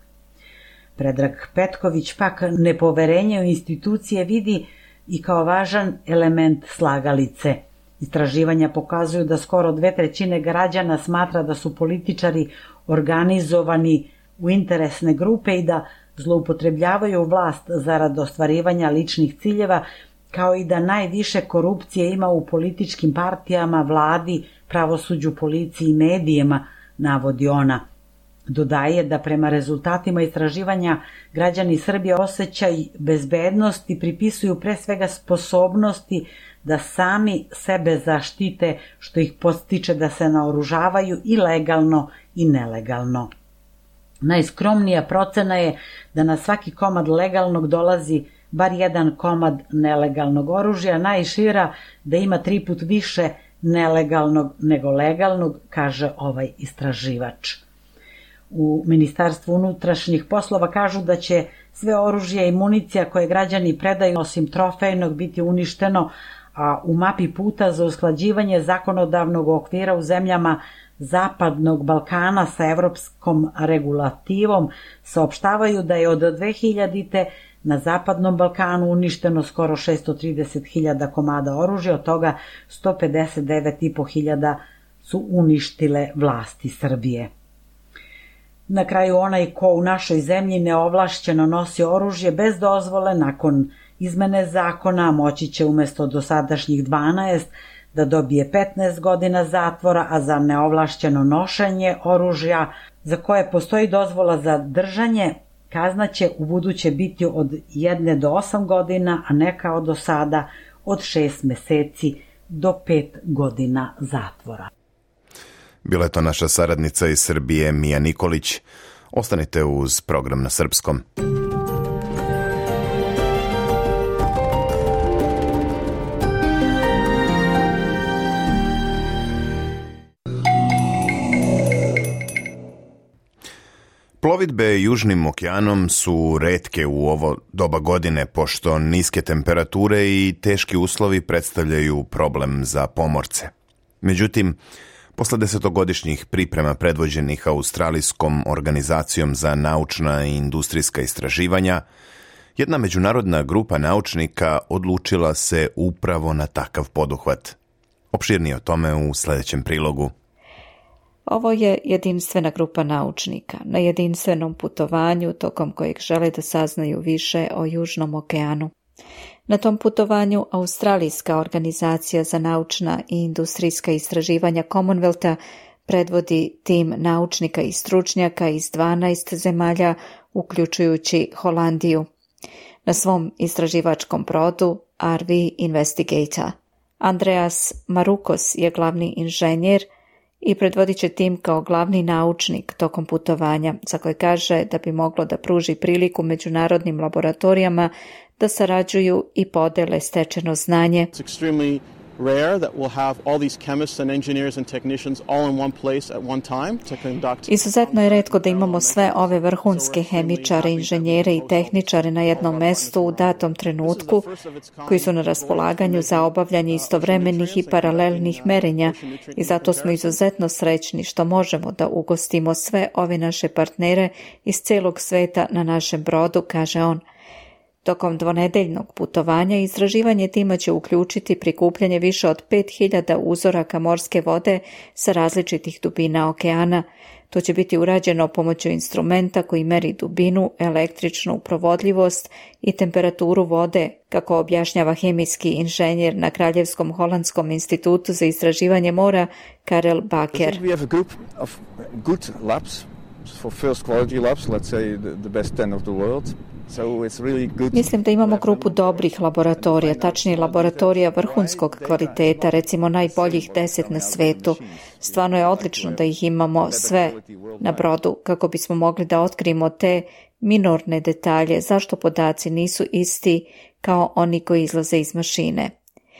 Predrag Petković pak nepoverenje u institucije vidi i kao važan element slagalice. Istraživanja pokazuju da skoro dve trećine građana smatra da su političari organizovani u interesne grupe i da zloupotrebljavaju vlast zarad ostvarivanja ličnih ciljeva, kao i da najviše korupcije ima u političkim partijama, vladi, pravosuđu, policiji i medijima, navodi ona. Dodaje da prema rezultatima istraživanja građani Srbije osjećaj bezbednosti pripisuju pre svega sposobnosti da sami sebe zaštite, što ih podstiče da se naoružavaju i legalno i nelegalno. Najskromnija procena je da na svaki komad legalnog dolazi bar jedan komad nelegalnog oružja, najšira da ima tri put više nelegalnog nego legalnog, kaže ovaj istraživač. U Ministarstvu unutrašnjih poslova kažu da će sve oružje i municija koje građani predaju osim trofejnog biti uništeno, a u mapi puta za usklađivanje zakonodavnog okvira u zemljama Zapadnog Balkana sa evropskom regulativom saopštavaju da je od dve hiljadite. na Zapadnom Balkanu uništeno skoro šesto trideset hiljada komada oružja, od toga sto pedeset devet i po hiljada su uništile vlasti Srbije. Na kraju onaj ko u našoj zemlji neovlašćeno nosi oružje bez dozvole nakon izmene zakona moći će umjesto dosadašnjih dvanaest da dobije petnaest godina zatvora, a za neovlašćeno nošenje oružja za koje postoji dozvola za držanje kazna će ubuduće biti od jedne do osam godina, a ne kao do sada od šest meseci do pet godina zatvora. Bila je to naša saradnica iz Srbije Mija Nikolić. Ostanite uz program na srpskom. Plovidbe Južnim okeanom su retke u ovo doba godine, pošto niske temperature i teški uslovi predstavljaju problem za pomorce. Međutim, posle desetogodišnjih priprema predvođenih Australijskom organizacijom za naučna i industrijska istraživanja, jedna međunarodna grupa naučnika odlučila se upravo na takav poduhvat. Opširnije o tome u sljedećem prilogu. Ovo je jedinstvena grupa naučnika na jedinstvenom putovanju tokom kojeg žele da saznaju više o Južnom okeanu. Na tom putovanju Australijska organizacija za naučna i industrijska istraživanja Commonwealtha predvodi tim naučnika i stručnjaka iz dvanaest zemalja, uključujući Holandiju. Na svom istraživačkom brodu R V Investigator. Andreas Marukos je glavni inženjer i predvodit će tim kao glavni naučnik tokom putovanja, za koje kaže da bi moglo da pruži priliku međunarodnim laboratorijama da sarađuju i podele stečeno znanje. Rare that we'll have all these chemists and engineers and technicians all in one place at one time to conduct. Izuzetno je retko da imamo sve ove vrhunske hemičare, inženjere i tehničare na jednom mestu u datom trenutku koji su na raspolaganju za obavljanje istovremenih i paralelnih merenja i zato smo izuzetno srećni što možemo da ugostimo sve ove naše partnere iz celog sveta na našem brodu, kaže on. Tokom dvonedeljnog putovanja istraživanje tima će uključiti prikupljanje više od pet hiljada uzoraka morske vode sa različitih dubina okeana. To će biti urađeno pomoću instrumenta koji meri dubinu, električnu provodljivost i temperaturu vode, kako objašnjava hemijski inženjer na Kraljevskom holandskom institutu za istraživanje mora Karel Baker. Mislim da imamo grupu dobrih laboratorija, tačnije laboratorija vrhunskog kvaliteta, recimo najboljih deset na svetu. Stvarno je odlično da ih imamo sve na brodu kako bismo mogli da otkrijemo te minorne detalje, zašto podaci nisu isti kao oni koji izlaze iz mašine.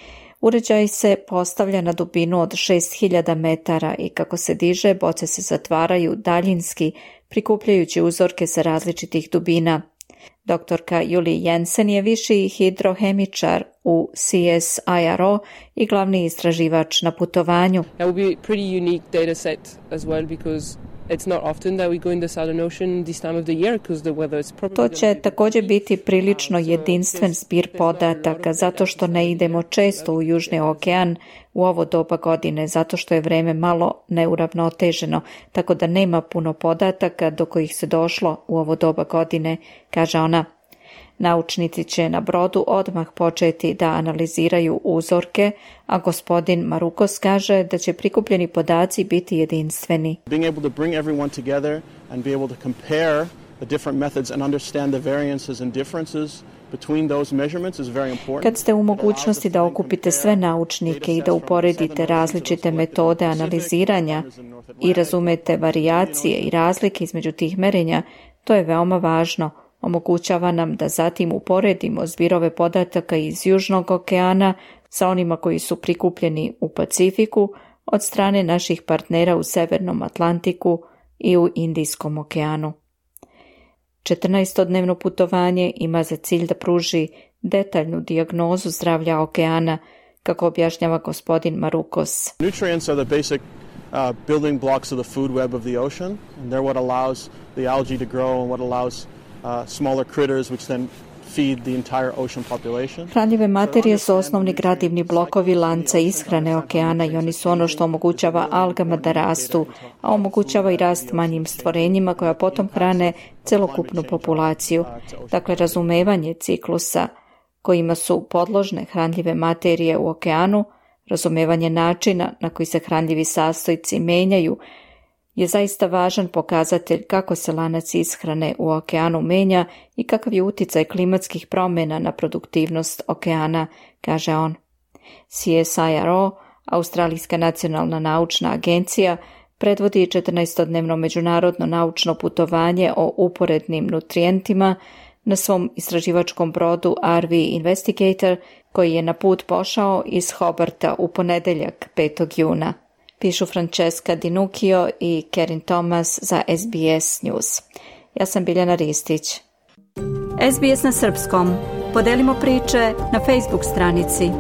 Uređaj se postavlja na dubinu od šest hiljada metara i kako se diže, boce se zatvaraju daljinski, prikupljajući uzorke sa različitih dubina. Doktorka Julie Jensen je viši hidrohemičar u C S I R O i glavni istraživač na putovanju. That would be pretty unique data set as well because it's not often that we go in the Southern Ocean this time of the year because the weather is probably... To će također biti prilično jedinstven zbir podataka zato što ne idemo često u Južni okean u ovo doba godine, zato što je vreme malo neuravnoteženo, tako da nema puno podataka do kojih se došlo u ovo doba godine, kaže ona. Naučnici će na brodu odmah početi da analiziraju uzorke, a gospodin Marukos kaže da će prikupljeni podaci biti jedinstveni. Being able to bring everyone together and be able to compare the different methods and understand the variances and differences between those measurements is very important. Kad ste u mogućnosti da okupite sve naučnike i da uporedite različite metode analiziranja i razumete varijacije i razlike između tih merenja, to je veoma važno. Omogućava nam da zatim uporedimo zbirove podataka iz Južnog okeana sa onima koji su prikupljeni u Pacifiku od strane naših partnera u Severnom Atlantiku i u Indijskom okeanu. četrnaestodnevno putovanje ima za cilj da pruži detaljnu dijagnozu zdravlja okeana, kako objašnjava gospodin Marukos. Nutrients are the basic uh, building blocks of the food web of the ocean, and they're what allows the algae to grow and what allows uh, smaller critters which then feed the entire ocean population. Hranljive materije su osnovni gradivni blokovi lanca ishrane okeana i oni su ono što omogućava algama da rastu, a omogućava i rast manjim stvorenjima koja potom hrane celokupnu populaciju. Dakle, razumevanje ciklusa kojima su podložne hranljive materije u okeanu, razumevanje načina na koji se hranljivi sastojci menjaju, je zaista važan pokazatelj kako se lanac ishrane u okeanu menja i kakav je uticaj klimatskih promjena na produktivnost okeana, kaže on. C S I R O, Australijska nacionalna naučna agencija, predvodi četrnaestodnevno međunarodno naučno putovanje o uporednim nutrijentima na svom istraživačkom brodu R V Investigator, koji je na put pošao iz Hobarta u ponedeljak petog juna. Pišu Francesca Dinucchio i Kerin Thomas za S B S News. Ja sam Biljana Ristić. S B S na srpskom. Podelimo priče na Facebook stranici.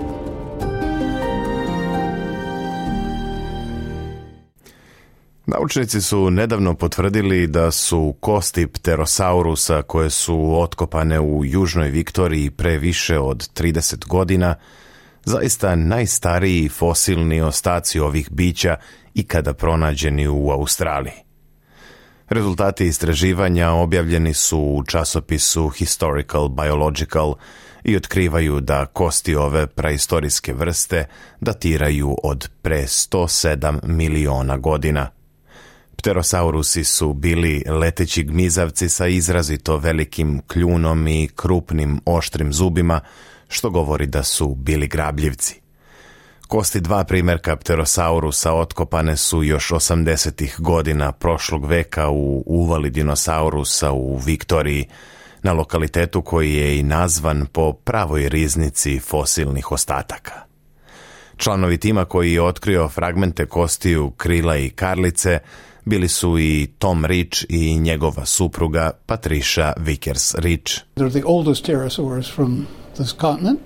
Naučnici su nedavno potvrdili da su kosti pterosaurusa koje su otkopane u Južnoj Viktoriji pre više od trideset godina zaista najstariji fosilni ostaci ovih bića ikada pronađeni u Australiji. Rezultati istraživanja objavljeni su u časopisu Historical Biological i otkrivaju da kosti ove praistorijske vrste datiraju od pre sto sedam miliona godina. Pterosaurusi su bili leteći gmizavci sa izrazito velikim kljunom i krupnim oštrim zubima, što govori da su bili grabljivci. Kosti dva primjerka pterosaurusa otkopane su još osamdesetih godina prošlog veka u uvali dinosaurusa u Viktoriji, na lokalitetu koji je i nazvan po pravoj riznici fosilnih ostataka. Članovi tima koji je otkrio fragmente kostiju, krila i karlice bili su i Tom Rich i njegova supruga Patricia Vickers Rich. They're the oldest pterosaurs from this continent.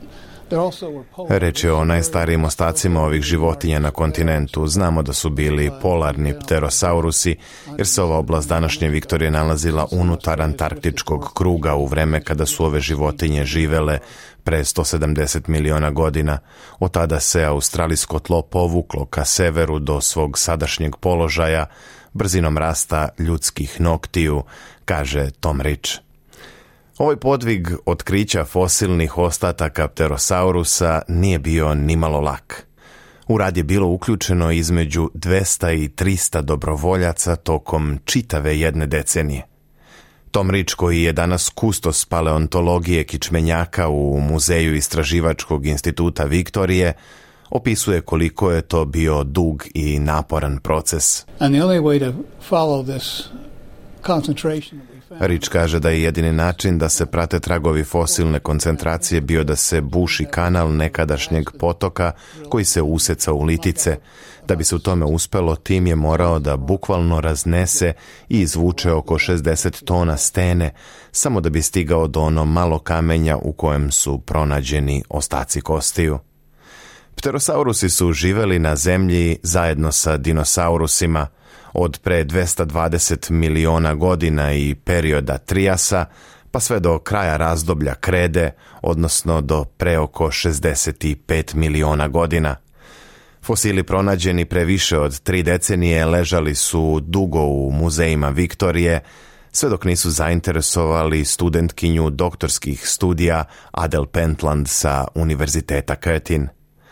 Reč je o najstarijim ostacima ovih životinja na kontinentu. Znamo da su bili polarni pterosaurusi, jer se ova oblast današnje Viktorije nalazila unutar antarktičkog kruga u vreme kada su ove životinje živele pre sto sedamdeset miliona godina. Od tada se australijsko tlo povuklo ka severu do svog sadašnjeg položaja, brzinom rasta ljudskih noktiju, kaže Tom Rich. Ovaj podvig otkrića fosilnih ostataka pterosaurusa nije bio nimalo lak. U rad je bilo uključeno između dvesta i trista dobrovoljaca tokom čitave jedne decenije. Tom Rich, koji je danas kustos paleontologije kičmenjaka u Muzeju Istraživačkog instituta Viktorije, opisuje koliko je to bio dug i naporan proces. And the only way to follow this concentration Rich kaže da je jedini način da se prate tragovi fosilne koncentracije bio da se buši kanal nekadašnjeg potoka koji se useca u litice. Da bi se u tome uspelo, tim je morao da bukvalno raznese i izvuče oko šezdeset tona stene, samo da bi stigao do ono malo kamenja u kojem su pronađeni ostaci kostiju. Pterosaurusi su živeli na zemlji zajedno sa dinosaurusima od pre dvesta dvadeset miliona godina i perioda Trijasa, pa sve do kraja razdoblja Krede, odnosno do pre oko šezdeset pet miliona godina. Fosili pronađeni pre više od tri decenije ležali su dugo u muzejima Viktorije, sve dok nisu zainteresovali studentkinju doktorskih studija Adele Pentland sa Univerziteta Curtin.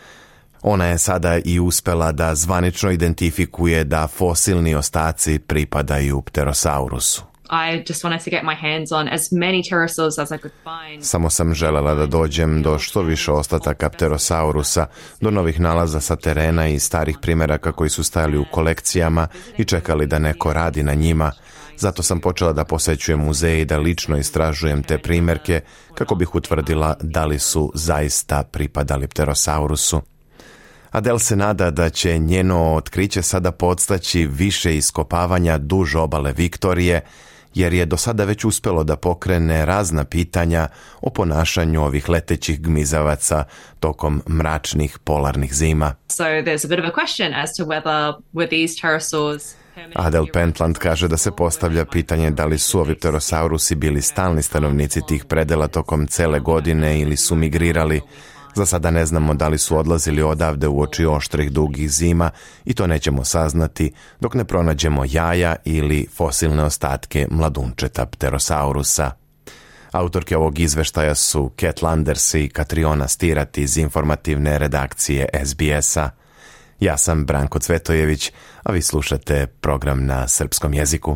Ona je sada i uspela da zvanično identifikuje da fosilni ostaci pripadaju pterosaurusu. I just wanted to get my hands on as many pterosaurs as I could find. Samo sam želela da dođem do što više ostataka pterosaurusa, do novih nalaza sa terena i starih primjeraka koji su stajali u kolekcijama i čekali da neko radi na njima. Zato sam počela da posećujem muzeje i da lično istražujem te primjerke kako bih utvrdila da li su zaista pripadali pterosaurusu. Adele se nada da će njeno otkriće sada podstaći više iskopavanja duž obale Viktorije, jer je do sada već uspelo da pokrene razna pitanja o ponašanju ovih letećih gmizavaca tokom mračnih polarnih zima. So there's a bit of a question as to whether were these pterosaurs. Adele Pentland kaže da se postavlja pitanje da li su ovi pterosaurusi bili stalni stanovnici tih predela tokom cele godine ili su migrirali. Za sada ne znamo da li su odlazili odavde u oči oštrih dugih zima i to nećemo saznati dok ne pronađemo jaja ili fosilne ostatke mladunčeta pterosaurusa. Autorke ovog izveštaja su Kat Landers i Katriona Stirat iz informativne redakcije S B S-a. Ja sam Branko Cvetojević, a vi slušate program na srpskom jeziku.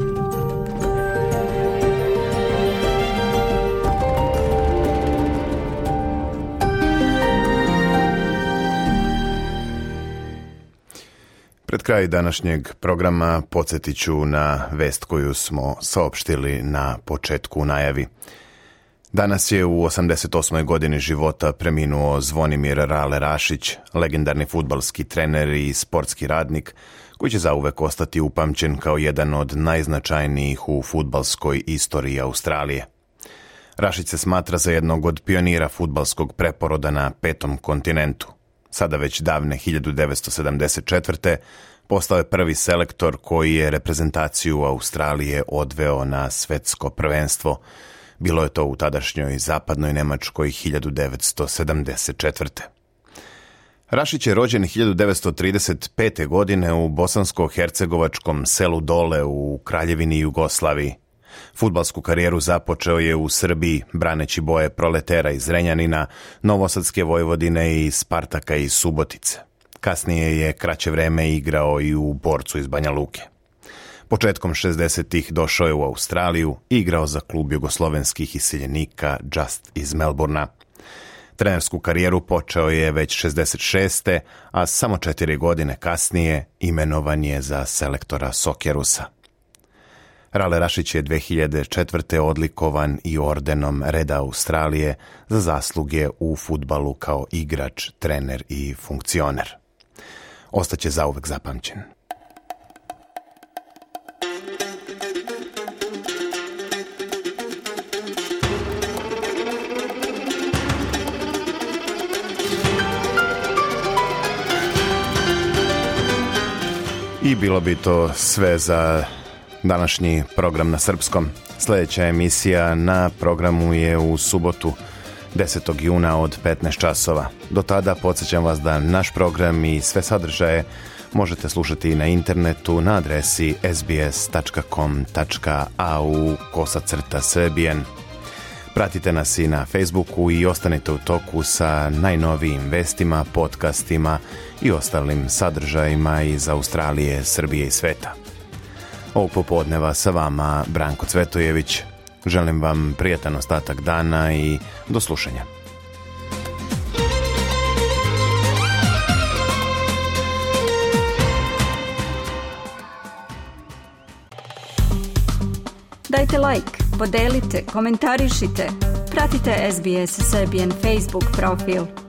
Pred kraj današnjeg programa podsjetit ću na vest koju smo saopštili na početku u najavi. Danas je u osamdeset osmoj godini života preminuo Zvonimir Rale Rašić, legendarni fudbalski trener i sportski radnik, koji će zauvek ostati upamćen kao jedan od najznačajnijih u fudbalskoj istoriji Australije. Rašić se smatra za jednog od pionira fudbalskog preporoda na petom kontinentu. Sada već davne hiljadu devetsto sedamdeset četvrte postao je prvi selektor koji je reprezentaciju Australije odveo na svetsko prvenstvo. Bilo je to u tadašnjoj zapadnoj Nemačkoj hiljadu devetsto sedamdeset četvrte. Rašić je rođen hiljadu devetsto trideset pete. godine u bosansko-hercegovačkom selu Dole u Kraljevini Jugoslaviji. Fudbalsku karijeru započeo je u Srbiji, braneći boje Proletera iz Zrenjanina, Novosadske Vojvodine i Spartaka iz Subotice. Kasnije je kraće vreme igrao i u Borcu iz Banja Luke. Početkom šezdesetih došao je u Australiju i igrao za klub jugoslovenskih iseljenika Just iz Melbournea. Trenersku karijeru počeo je već šezdeset šeste. a samo četiri godine kasnije imenovan je za selektora Sokerusa. Rale Rašić je dve hiljade četvrte. odlikovan i ordenom Reda Australije za zasluge u fudbalu kao igrač, trener i funkcioner. Ostaće zauvek zapamćen. I bilo bi to sve za današnji program na srpskom. Sljedeća emisija na programu je u subotu desetog juna od petnaest časova. Do tada podsjećam vas da naš program i sve sadržaje možete slušati na internetu na adresi s b s tačka com tačka a u kosacrta srbijen. Pratite nas i na Facebooku i ostanite u toku sa najnovijim vestima, podcastima i ostalim sadržajima iz Australije, Srbije i sveta. Ovog popodneva sa vama Branko Cvetojević. Želim vam prijatan ostatak dana i do slušanja. Dajte like, podelite, komentarišite. Pratite S B S Serbian Facebook profil.